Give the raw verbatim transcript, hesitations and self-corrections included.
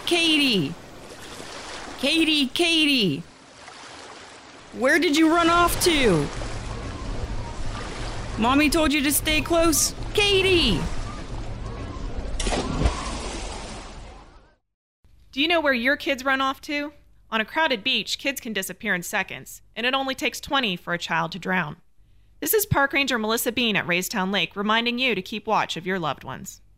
Katie! Katie, Katie! Where did you run off to? Mommy told you to stay close. Katie! Do you know where your kids run off to? On a crowded beach, kids can disappear in seconds, and it only takes twenty for a child to drown. This is Park Ranger Melissa Bean at Raystown Lake reminding you to keep watch of your loved ones.